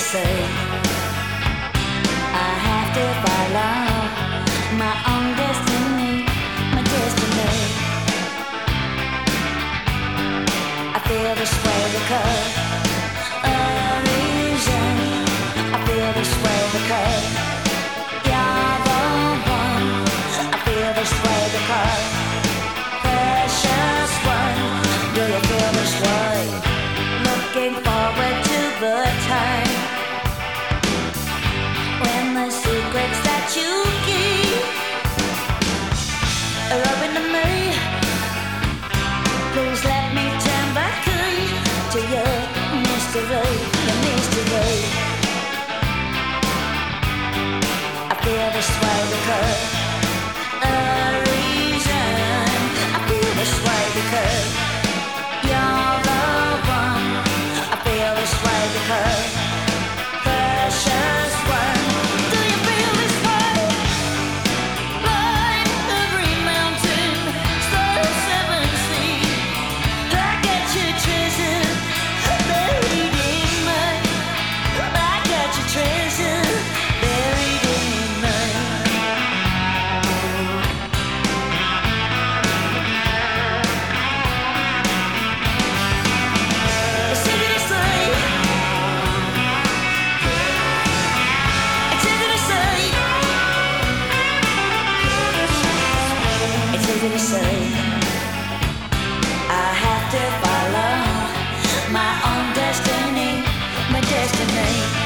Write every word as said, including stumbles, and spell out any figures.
say I have to follow my own destiny, my destiny. I feel this way because a reason. I feel this way because you're the one. I feel this way because precious one. Do you feel this way? Looking forward to the time when the secrets that you keep are open to me. Please let me turn back to your mystery, your mystery. I feel this way because a reason. I feel this way because you're the one. I feel this way because precious one. Do you feel this way? Like the green mountain, slow seven seas. I got your treasure buried in mine. I got your treasure buried in mine. It's easy to say. It's easy to say. It's easy to say. I have to follow my own destiny, my destiny.